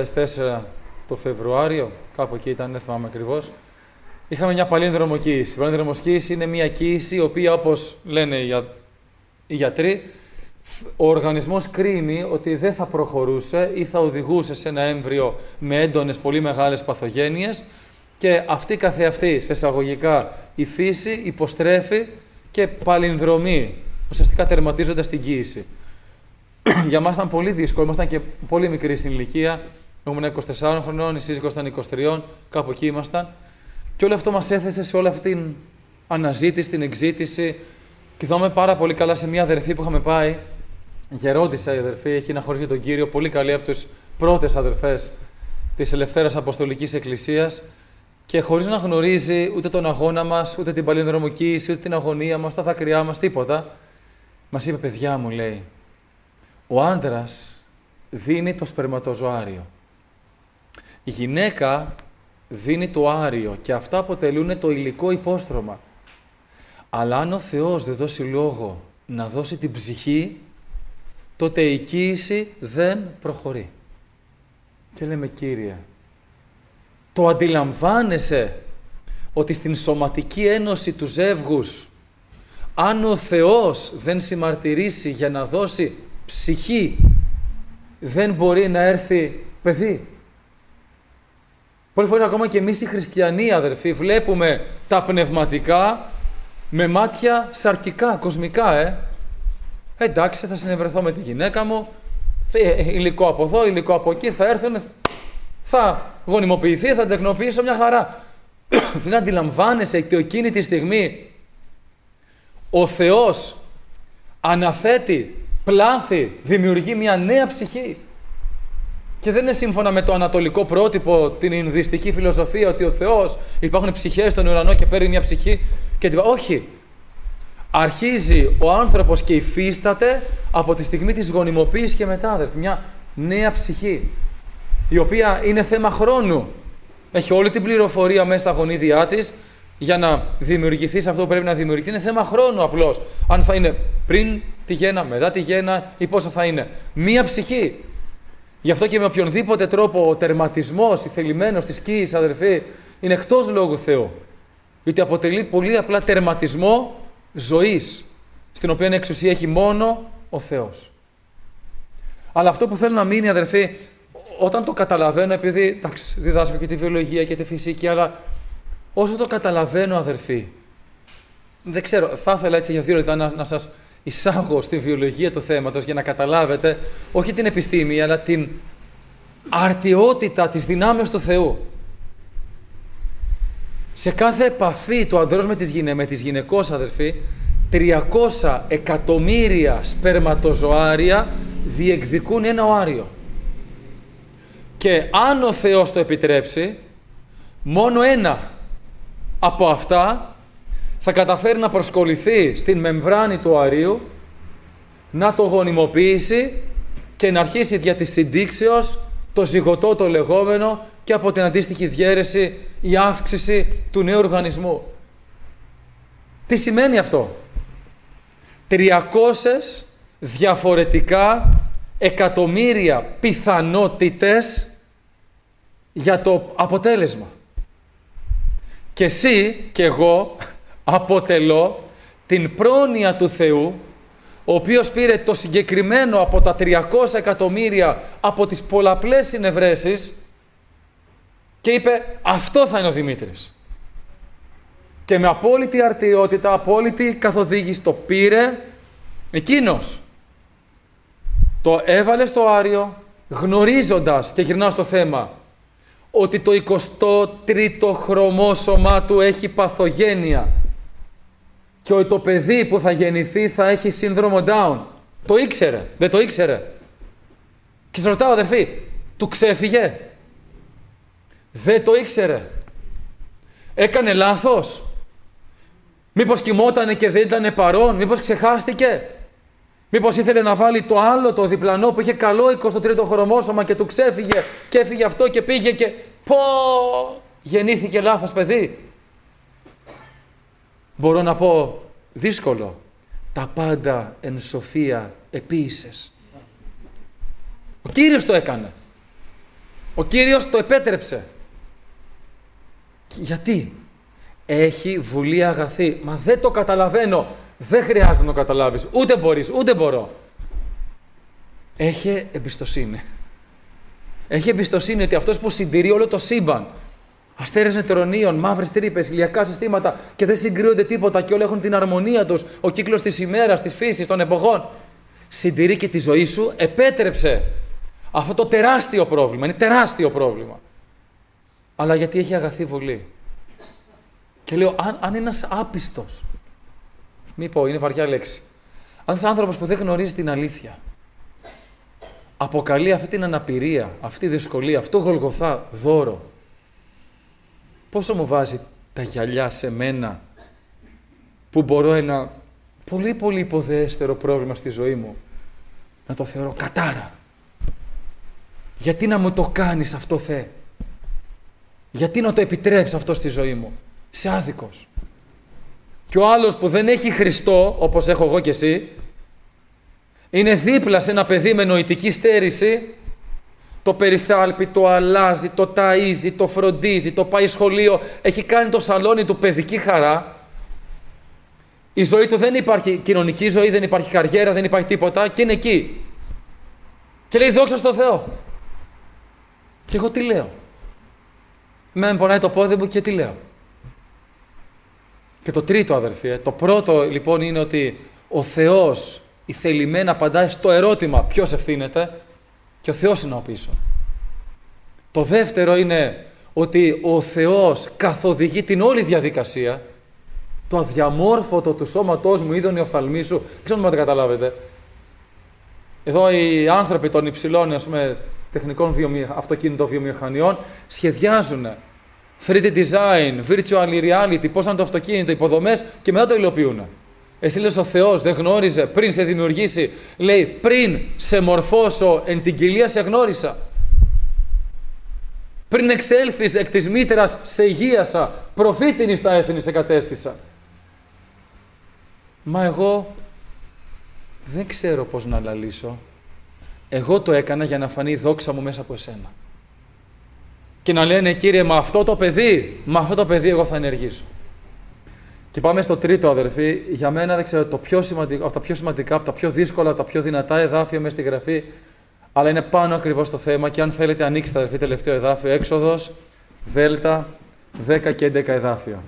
το Φεβρουάριο, κάπου εκεί ήταν, δεν θυμάμαι ακριβώς, είχαμε μια παλίνδρομο κοίηση. Η παλίνδρομο κοίηση είναι μια κοίηση η οποία, όπως λένε οι γιατροί, ο οργανισμός κρίνει ότι δεν θα προχωρούσε ή θα οδηγούσε σε ένα έμβριο με έντονες πολύ μεγάλες παθογένειες και αυτή καθεαυτή, σε εισαγωγικά, η φύση υποστρέφει και παλινδρομεί, ουσιαστικά τερματίζοντας την κοίηση. Για μας ήταν πολύ δύσκολο, ήμασταν και πολύ μικροί στην ηλικία, ήμουν 24 χρονών, η σύζυγος ήταν 23, κάπου εκεί ήμασταν, και όλο αυτό μας έθεσε σε όλη αυτή την αναζήτηση, την εξήτηση. Και θυμάμαι πάρα πολύ καλά σε μια αδερφή που είχαμε πάει, γερόντισσα η αδερφή, έχει ένα χωριό τον Κύριο, πολύ καλή από τις πρώτες αδερφές της Ελευθέρας Αποστολικής Εκκλησίας, και χωρίς να γνωρίζει ούτε τον αγώνα μας, ούτε την παλινδρομοκοίηση, ούτε την αγωνία μας, τα δάκρυά μας, τίποτα, μας είπε: παιδιά μου, λέει, ο άντρας δίνει το σπερματοζωάριο. Η γυναίκα δίνει το άριο και αυτά αποτελούν το υλικό υπόστρωμα. Αλλά αν ο Θεός δεν δώσει λόγο να δώσει την ψυχή, τότε η κοίηση δεν προχωρεί. Και λέμε: Κύριε, το αντιλαμβάνεσαι ότι στην σωματική ένωση του ζεύγους, αν ο Θεός δεν συμμαρτυρήσει για να δώσει ψυχή, δεν μπορεί να έρθει παιδί. Πολλές φορές ακόμα και εμείς οι χριστιανοί, αδερφοί, βλέπουμε τα πνευματικά με μάτια σαρκικά, κοσμικά, εντάξει, θα συνευρεθώ με τη γυναίκα μου, υλικό από εδώ, υλικό από εκεί, θα έρθουν, θα γονιμοποιηθεί, θα τεκνοποιήσω, μια χαρά. Δεν αντιλαμβάνεσαι ότι εκείνη τη στιγμή ο Θεός αναθέτει, πλάθει, δημιουργεί μια νέα ψυχή. Και δεν είναι σύμφωνα με το ανατολικό πρότυπο, την Ινδουιστική φιλοσοφία, ότι ο Θεός, υπάρχουν ψυχές στον ουρανό και παίρνει μια ψυχή και όχι. Αρχίζει ο άνθρωπος και υφίσταται από τη στιγμή της γονιμοποίησης και μετά, αδερφοί, μια νέα ψυχή, η οποία είναι θέμα χρόνου. Έχει όλη την πληροφορία μέσα στα γονίδια της για να δημιουργηθεί σε αυτό που πρέπει να δημιουργηθεί. Είναι θέμα χρόνου απλώς. Αν θα είναι πριν τη γέννα, μετά τη γέννα ή πόσο θα είναι. Μία ψυχή. Γι' αυτό και με οποιονδήποτε τρόπο ο τερματισμός, η θελημένος της σκίης, αδερφοί, είναι εκτός λόγου Θεού. Γιατί αποτελεί πολύ απλά τερματισμό ζωής, στην οποία εξουσία έχει μόνο ο Θεός. Αλλά αυτό που θέλω να μείνει, αδερφοί, όταν το καταλαβαίνω, επειδή εντάξει, διδάσκω και τη βιολογία και τη φυσική, αλλά όσο το καταλαβαίνω, αδερφοί, δεν ξέρω, θα ήθελα έτσι για 2 λεπτά να σας εισάγω στη βιολογία του θέματος για να καταλάβετε όχι την επιστήμη, αλλά την αρτιότητα της δυνάμεως του Θεού. Σε κάθε επαφή του ανδρός με τις γυναικός, αδερφοί, 300 εκατομμύρια σπερματοζωάρια διεκδικούν ένα οάριο. Και αν ο Θεός το επιτρέψει, μόνο ένα από αυτά θα καταφέρει να προσκοληθεί στην μεμβράνη του οαρίου, να το γονιμοποιήσει και να αρχίσει δια της συντήξεως το ζυγωτό το λεγόμενο και από την αντίστοιχη διαίρεση η αύξηση του νέου οργανισμού. Τι σημαίνει αυτό? 300 διαφορετικά εκατομμύρια πιθανότητες για το αποτέλεσμα. Και εσύ και εγώ αποτελώ την πρόνοια του Θεού, ο οποίος πήρε το συγκεκριμένο από τα 300 εκατομμύρια από τις πολλαπλές συνευρέσεις και είπε αυτό θα είναι ο Δημήτρης. Και με απόλυτη αρτιότητα, απόλυτη καθοδήγηση το πήρε εκείνος. Το έβαλε στο άριο γνωρίζοντας, και γυρνάω στο θέμα, ότι το 23ο χρωμόσωμά του έχει παθογένεια και ότι το παιδί που θα γεννηθεί θα έχει σύνδρομο Down. Το ήξερε, δεν το ήξερε? Και σε ρωτάω, αδερφοί, του ξέφυγε? Δεν το ήξερε? Έκανε λάθος? Μήπως κοιμότανε και δεν ήταν παρόν? Μήπως ξεχάστηκε? Μήπως ήθελε να βάλει το άλλο, το διπλανό που είχε καλό 23ο χρωμόσωμα και του ξέφυγε και έφυγε αυτό και πήγε και πω, γεννήθηκε λάθος παιδί? Μπορώ να πω δύσκολο. Τα πάντα εν σοφία επίησες. Ο Κύριος το έκανε. Ο Κύριος το επέτρεψε. Γιατί? Έχει βουλή αγαθή. Μα δεν το καταλαβαίνω. Δεν χρειάζεται να το καταλάβεις. Ούτε μπορείς, ούτε μπορώ. Έχει εμπιστοσύνη. Έχει εμπιστοσύνη ότι αυτός που συντηρεί όλο το σύμπαν, αστέρες νετρονίων, μαύρες τρύπες, ηλιακά συστήματα και δεν συγκρίνονται τίποτα και όλα έχουν την αρμονία τους, ο κύκλος της ημέρας, της φύσης, των εποχών, συντηρεί και τη ζωή σου, επέτρεψε αυτό το τεράστιο πρόβλημα. Είναι τεράστιο πρόβλημα. Αλλά γιατί έχει αγαθή βουλή. Και λέω, αν είναι ένας άπιστος, μη πω, είναι βαριά λέξη, αν ένας άνθρωπος που δεν γνωρίζει την αλήθεια, αποκαλεί αυτή την αναπηρία, αυτή τη δυσκολία, αυτό Γολγοθά δώρο, πόσο μου βάζει τα γυαλιά σε μένα που μπορώ ένα πολύ πολύ υποδέστερο πρόβλημα στη ζωή μου να το θεωρώ κατάρα? Γιατί να μου το κάνεις αυτό, Θεέ? Γιατί να το επιτρέψεις αυτό στη ζωή μου? Είσαι άδικος. Και ο άλλος που δεν έχει Χριστό, όπως έχω εγώ και εσύ, είναι δίπλα σε ένα παιδί με νοητική στέρηση, το περιθάλπει, το αλλάζει, το ταΐζει, το φροντίζει, το πάει σχολείο, έχει κάνει το σαλόνι του παιδική χαρά. Η ζωή του δεν υπάρχει κοινωνική ζωή, δεν υπάρχει καριέρα, δεν υπάρχει τίποτα και είναι εκεί. Και λέει δόξα στο Θεό. Και εγώ τι λέω? Με πονάει το πόδι μου και τι λέω? Και το τρίτο, αδερφοί, το πρώτο λοιπόν είναι ότι ο Θεός η θελημένα απαντάει στο ερώτημα ποιος ευθύνεται και ο Θεός είναι ο πίσω. Το δεύτερο είναι ότι ο Θεός καθοδηγεί την όλη διαδικασία. Το αδιαμόρφωτο του σώματός μου είδον η οφθαλμή σου. Δεν ξέρω αν το καταλάβετε. Εδώ οι άνθρωποι των υψηλών, ας πούμε, τεχνικών αυτοκίνητο-βιομηχανιών σχεδιάζουν 3D design, virtual reality, πώς να το αυτοκίνητο, υποδομές και μετά το υλοποιούν. Εσύ λες ο Θεός δεν γνώριζε πριν σε δημιουργήσει? Λέει πριν σε μορφώσω εν την κοιλία σε γνώρισα. Πριν εξέλθεις εκ της μήτρας σε υγείασα, προφήτην στα έθνη σε κατέστησα. Μα εγώ δεν ξέρω πώς να λαλήσω. Εγώ το έκανα για να φανεί η δόξα μου μέσα από εσένα. Και να λένε, Κύριε, με αυτό το παιδί εγώ θα ενεργήσω. Και πάμε στο τρίτο, αδερφοί. Για μένα, δεν ξέρω, από τα πιο σημαντικά, από τα πιο δύσκολα, από τα πιο δυνατά εδάφια μέσα στη Γραφή, αλλά είναι πάνω ακριβώς το θέμα. Και αν θέλετε, ανοίξτε, αδερφοί, τελευταίο εδάφιο, Έξοδος, Δέλτα, 10 και 11 εδάφιο.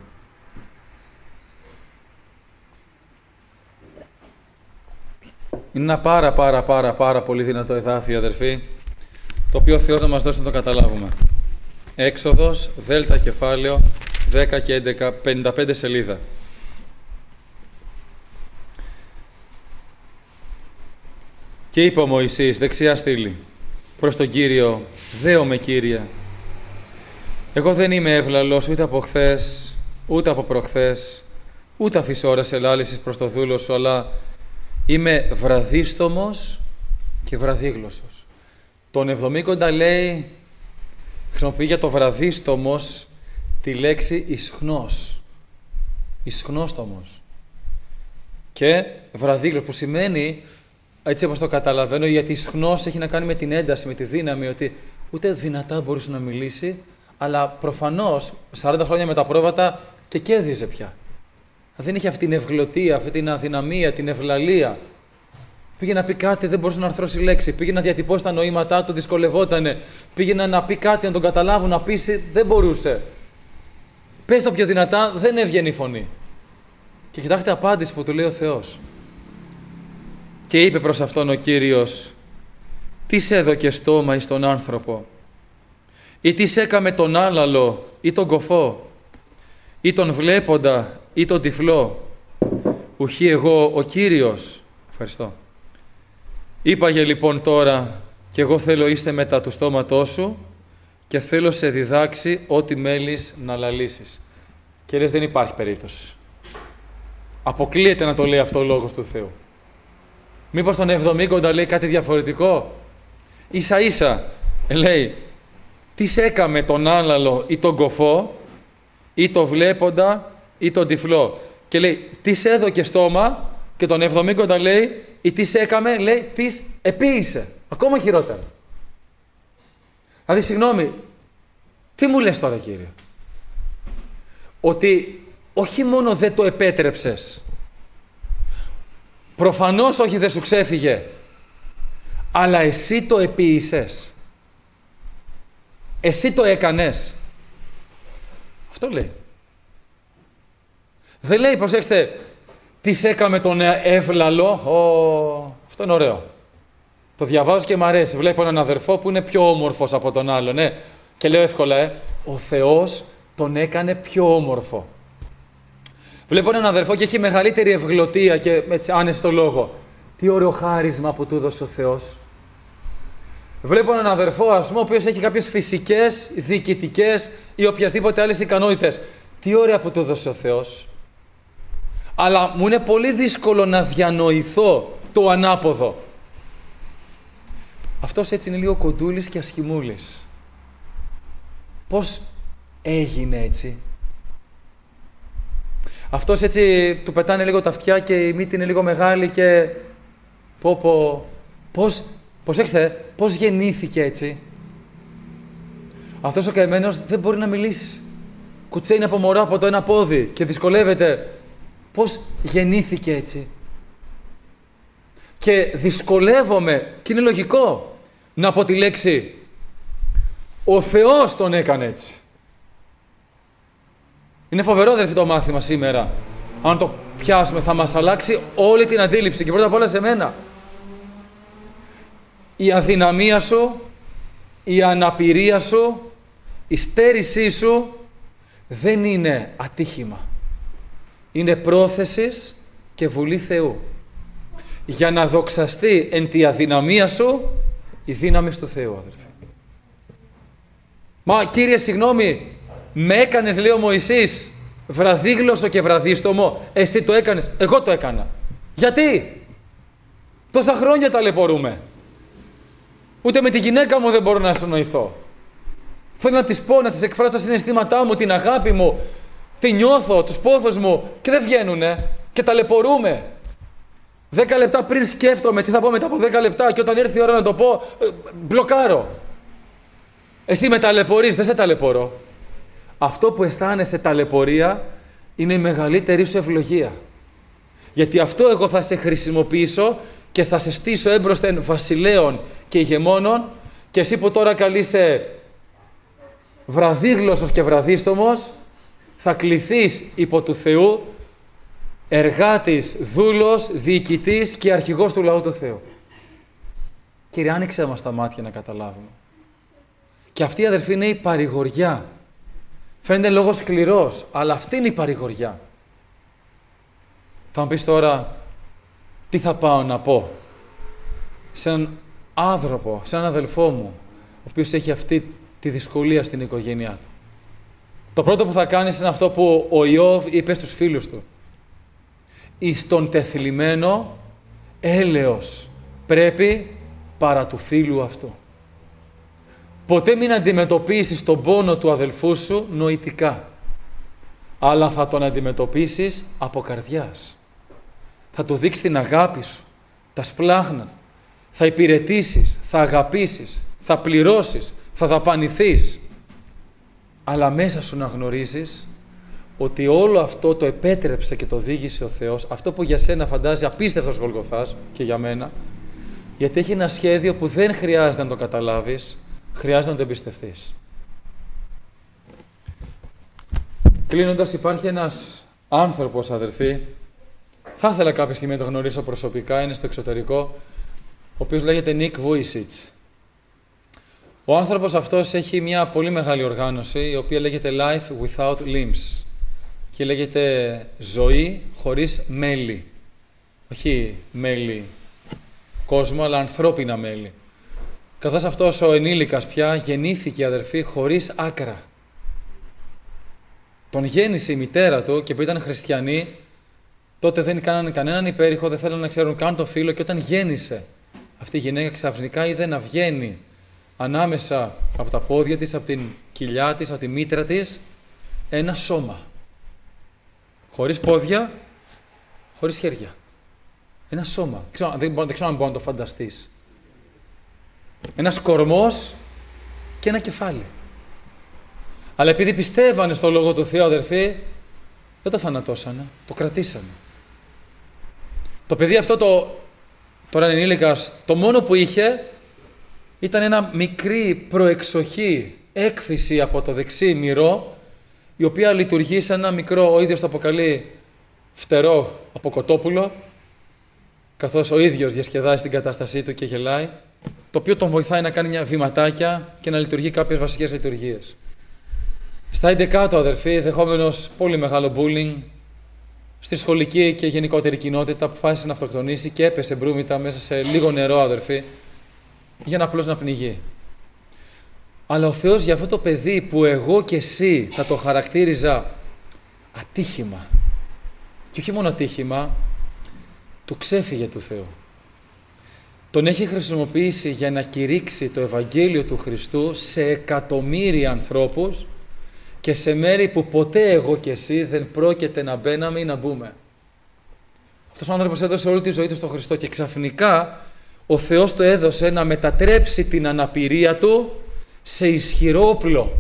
Είναι ένα πάρα πολύ δυνατό εδάφιο, αδερφοί, το οποίο ο Θεός να μας δώσει να το καταλάβουμε. Έξοδος, Δέλτα κεφάλαιο, 10 και 11, 55 σελίδα. Και είπε ο Μωυσής, δεξιά στήλη, προς τον Κύριο, δέομαι Κύριε. Εγώ δεν είμαι εύλαλος ούτε από χθες, ούτε από προχθές, ούτε αφήσω ώρες ελάλησης προς το δούλο σου, αλλά είμαι βραδύστομος και βραδύγλωσσος. Τον Εβδομήκοντα λέει, χρησιμοποιεί για το βραδύστομος τη λέξη ισχνός. Ισχνόστομος. Και βραδύγλωσσος, που σημαίνει, έτσι όπως το καταλαβαίνω, γιατί ισχνός έχει να κάνει με την ένταση, με τη δύναμη, ότι ούτε δυνατά μπορούσε να μιλήσει, αλλά προφανώς 40 χρόνια με τα πρόβατα και κέρδιζε πια. Δεν είχε αυτή την ευγλωτία, αυτή την αδυναμία, την ευλαλία. Πήγε να πει κάτι, δεν μπορούσε να αρθρώσει λέξη. Πήγε να διατυπώσει τα νοήματά του, δυσκολευότανε. Πήγε να πει κάτι, να τον καταλάβουν, να πείσει, δεν μπορούσε. Πες το πιο δυνατά, δεν έβγαινε η φωνή. Και κοιτάξτε απάντηση που του λέει ο Θεός. Και είπε προς αυτόν ο Κύριος, τι σε έδωκε στόμα εις τον άνθρωπο, ή τι σε έκαμε τον άλαλο ή τον κοφό, ή τον βλέποντα ή τον τυφλό, ουχή εγώ ο Κύριος. Ευχαριστώ. Είπαγε λοιπόν τώρα, και εγώ θέλω είστε μετά του στόματός σου και θέλω σε διδάξει ό,τι μέλεις να λαλήσεις. Και λες, δεν υπάρχει περίπτωση. Αποκλείεται να το λέει αυτό ο λόγος του Θεού. Μήπως τον Εβδομήκοντα λέει κάτι διαφορετικό. Ίσα ίσα λέει, τι σε έκαμε τον άλαλο ή τον κοφό, ή το βλέποντα ή τον τυφλό. Και λέει, τι σε έδωκε στόμα, και τον Εβδομήκοντα λέει, ή τι σε έκαμε, λέει, τις επίησε. Ακόμα χειρότερα. Δηλαδή, συγγνώμη, τι μου λες τώρα, Κύριε? Ότι όχι μόνο δεν το επέτρεψες, προφανώς όχι δεν σου ξέφυγε, αλλά εσύ το επίησες. Εσύ το έκανες. Αυτό λέει. Δεν λέει, προσέξτε, τι σε έκαμε τον εύλαλο. Αυτό είναι ωραίο. Το διαβάζω και μ' αρέσει. Βλέπω έναν αδερφό που είναι πιο όμορφος από τον άλλον. Ναι. Και λέω εύκολα, ο Θεός τον έκανε πιο όμορφο. Βλέπω έναν αδερφό και έχει μεγαλύτερη ευγλωτία και έτσι άνεση στο λόγο. Τι ωραίο χάρισμα που του έδωσε ο Θεός. Βλέπω έναν αδερφό, ας πούμε, ο οποίος έχει κάποιες φυσικές, διοικητικές ή οποιασδήποτε άλλες ικανότητες. Τι ωραία που του έδωσε ο Θεός. Αλλά μου είναι πολύ δύσκολο να διανοηθώ το ανάποδο. Αυτός έτσι είναι λίγο κοντούλης και ασχημούλης. Πώς έγινε έτσι? Αυτός έτσι του πετάνε λίγο τα αυτιά και η μύτη είναι λίγο μεγάλη και... Προσέξτε, πώς γεννήθηκε έτσι? Αυτός ο καημένος δεν μπορεί να μιλήσει. Κουτσέινει από μωρά από το ένα πόδι και δυσκολεύεται. Πώς γεννήθηκε έτσι? Και δυσκολεύομαι, και είναι λογικό, να πω τη λέξη ο Θεός τον έκανε έτσι. Είναι φοβερό, αδελφοί, το μάθημα σήμερα. Αν το πιάσουμε θα μας αλλάξει όλη την αντίληψη και πρώτα απ' όλα σε μένα. Η αδυναμία σου, η αναπηρία σου, η στέρησή σου δεν είναι ατύχημα. Είναι πρόθεσης και βουλή Θεού. Για να δοξαστεί εν τη αδυναμία σου η δύναμη του Θεού, αδελφοί. Μα Κύριε, συγγνώμη, με έκανες, λέει ο Μωυσής, βραδύγλωσσο και βραδύστομο. Εσύ το έκανες, εγώ το έκανα. Γιατί? Τόσα χρόνια ταλαιπωρούμε. Ούτε με τη γυναίκα μου δεν μπορώ να συνοηθώ. Θέλω να της πω, να της εκφράσω τα συναισθήματά μου, την αγάπη μου, τη νιώθω, τους πόθους μου και δεν βγαίνουνε και ταλαιπωρούμε. 10 λεπτά πριν σκέφτομαι τι θα πω μετά από 10 λεπτά και όταν έρθει η ώρα να το πω, μπλοκάρω. Εσύ με ταλαιπωρείς, δεν σε ταλαιπωρώ. Αυτό που αισθάνεσαι ταλαιπωρία είναι η μεγαλύτερη σου ευλογία. Γιατί αυτό εγώ θα σε χρησιμοποιήσω και θα σε στήσω έμπροσθεν βασιλέων και ηγεμόνων και εσύ που τώρα καλείσαι βραδίγλωσσος και βραδίστομος, θα κληθείς υπό του Θεού εργάτης, δούλος, διοικητής και αρχηγός του λαού του Θεού. Κύριε, άνοιξε μας τα μάτια να καταλάβουμε. Και αυτή, αδερφοί, είναι η παρηγοριά. Φαίνεται λόγος σκληρός, αλλά αυτή είναι η παρηγοριά. Θα μου πεις τώρα, τι θα πάω να πω σε έναν άνθρωπο, σε έναν αδελφό μου, ο οποίος έχει αυτή τη δυσκολία στην οικογένειά του. Το πρώτο που θα κάνεις είναι αυτό που ο Ιώβ είπε στους φίλους του. Εις τον τεθλιμμένο έλεος πρέπει παρά του φίλου αυτού. Ποτέ μην αντιμετωπίσεις τον πόνο του αδελφού σου νοητικά, αλλά θα τον αντιμετωπίσεις από καρδιάς. Θα του δείξεις την αγάπη σου, τα σπλάχνα του, θα υπηρετήσεις, θα αγαπήσεις, θα πληρώσεις, θα δαπανηθείς, αλλά μέσα σου να γνωρίζεις ότι όλο αυτό το επέτρεψε και το οδήγησε ο Θεός, αυτό που για σένα φαντάζει απίστευτος Γολγοθάς και για μένα, γιατί έχει ένα σχέδιο που δεν χρειάζεται να το καταλάβεις, χρειάζεται να το εμπιστευτείς. Κλείνοντας, υπάρχει ένας άνθρωπος, αδερφοί, θα ήθελα κάποια στιγμή να το γνωρίσω προσωπικά, είναι στο εξωτερικό, ο οποίος λέγεται Nick Vujicic. Ο άνθρωπος αυτός έχει μια πολύ μεγάλη οργάνωση, η οποία λέγεται Life Without Limbs και λέγεται ζωή χωρίς μέλη. Όχι μέλη κόσμο, αλλά ανθρώπινα μέλη. Καθώς αυτός ο ενήλικας πια γεννήθηκε, αδερφοί, χωρίς άκρα. Τον γέννησε η μητέρα του και που ήταν χριστιανή, τότε δεν κάνανε κανέναν υπέρηχο, δεν θέλανε να ξέρουν καν το φύλο και όταν γέννησε αυτή η γυναίκα ξαφνικά είδε να βγαίνει ανάμεσα από τα πόδια της, από την κοιλιά της, από τη μήτρα της, ένα σώμα. Χωρίς πόδια, χωρίς χέρια. Ένα σώμα. Δεν ξέρω αν μπορεί να το φανταστείς. Ένας κορμός και ένα κεφάλι. Αλλά επειδή πιστεύανε στο Λόγο του Θεού, αδερφοί, δεν το θανατώσανε, το κρατήσανε. Το παιδί αυτό, τώρα ενήλικας, το μόνο που είχε ήταν ένα μικρή προεξοχή έκφυση από το δεξί μυρό, η οποία λειτουργεί σαν ένα μικρό, ο ίδιος το αποκαλεί φτερό από κοτόπουλο, καθώς ο ίδιος διασκεδάζει την κατάστασή του και γελάει, το οποίο τον βοηθάει να κάνει μια βηματάκια και να λειτουργεί κάποιες βασικές λειτουργίες. Στα 11 του, αδερφοί, δεχόμενος πολύ μεγάλο bullying, στη σχολική και γενικότερη κοινότητα, αποφάσισε να αυτοκτονήσει και έπεσε μπρούμητα μέσα σε λίγο νερό, αδερφοί, για να απλώς να πνιγεί. Αλλά ο Θεός για αυτό το παιδί που εγώ και εσύ θα το χαρακτήριζα ατύχημα, και όχι μόνο ατύχημα, του ξέφυγε του Θεού. Τον έχει χρησιμοποιήσει για να κηρύξει το Ευαγγέλιο του Χριστού σε εκατομμύρια ανθρώπους και σε μέρη που ποτέ εγώ και εσύ δεν πρόκειται να μπαίναμε ή να μπούμε. Αυτός ο άνθρωπος έδωσε όλη τη ζωή του στον Χριστό και ξαφνικά ο Θεός του έδωσε να μετατρέψει την αναπηρία του σε ισχυρό όπλο.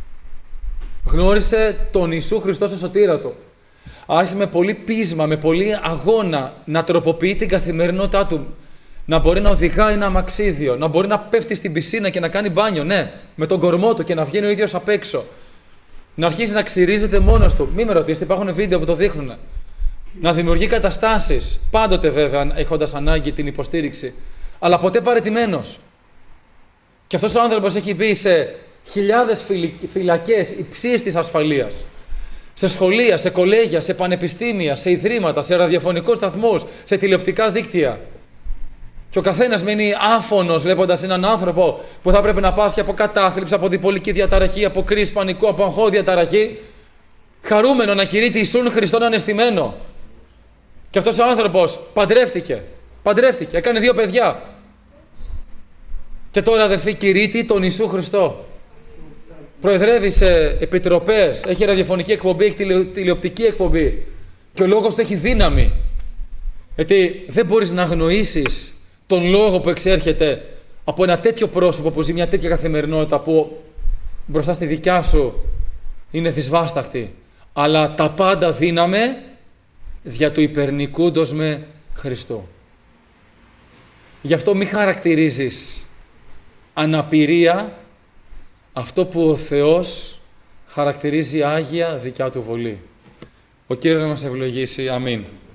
Γνώρισε τον Ιησού Χριστό στο σωτήρα του. Άρχισε με πολύ πείσμα, με πολύ αγώνα να τροποποιεί την καθημερινότητά του. Να μπορεί να οδηγάει ένα αμαξίδιο, να μπορεί να πέφτει στην πισίνα και να κάνει μπάνιο, ναι, με τον κορμό του και να βγαίνει ο ίδιος απ' έξω. Να αρχίσει να ξυρίζεται μόνος του. Μην με ρωτήσετε, υπάρχουν βίντεο που το δείχνουν. Να δημιουργεί καταστάσεις, πάντοτε βέβαια έχοντας ανάγκη την υποστήριξη, αλλά ποτέ παραιτημένος. Και αυτός ο άνθρωπος έχει μπει σε χιλιάδες φυλακές υψής της ασφαλείας. Σε σχολεία, σε κολέγια, σε πανεπιστήμια, σε ιδρύματα, σε ραδιοφωνικούς σταθμούς, σε τηλεοπτικά δίκτυα. Και ο καθένας μένει άφωνος βλέποντας έναν άνθρωπο που θα πρέπει να πάσχει από κατάθλιψη, από διπολική διαταραχή, από κρίση πανικού, από αγχώδη διαταραχή, χαρούμενο να κηρύττει Ιησούν Χριστόν αναισθημένο. Και αυτός ο άνθρωπος παντρεύτηκε, έκανε 2 παιδιά. Και τώρα, αδερφοί, κηρύττει τον Ιησού Χριστό. Προεδρεύει σε επιτροπές, έχει ραδιοφωνική εκπομπή, έχει τηλεοπτική εκπομπή. Και ο λόγος του έχει δύναμη. Γιατί δεν μπορείς να αγνοήσεις τον λόγο που εξέρχεται από ένα τέτοιο πρόσωπο που ζει μια τέτοια καθημερινότητα που μπροστά στη δικιά σου είναι δυσβάσταχτη. Αλλά τα πάντα δύναμε δια του υπερνικούντος με Χριστό. Γι' αυτό μη χαρακτηρίζεις αναπηρία αυτό που ο Θεός χαρακτηρίζει άγια δικιά του βολή. Ο Κύριος να μας ευλογήσει. Αμήν.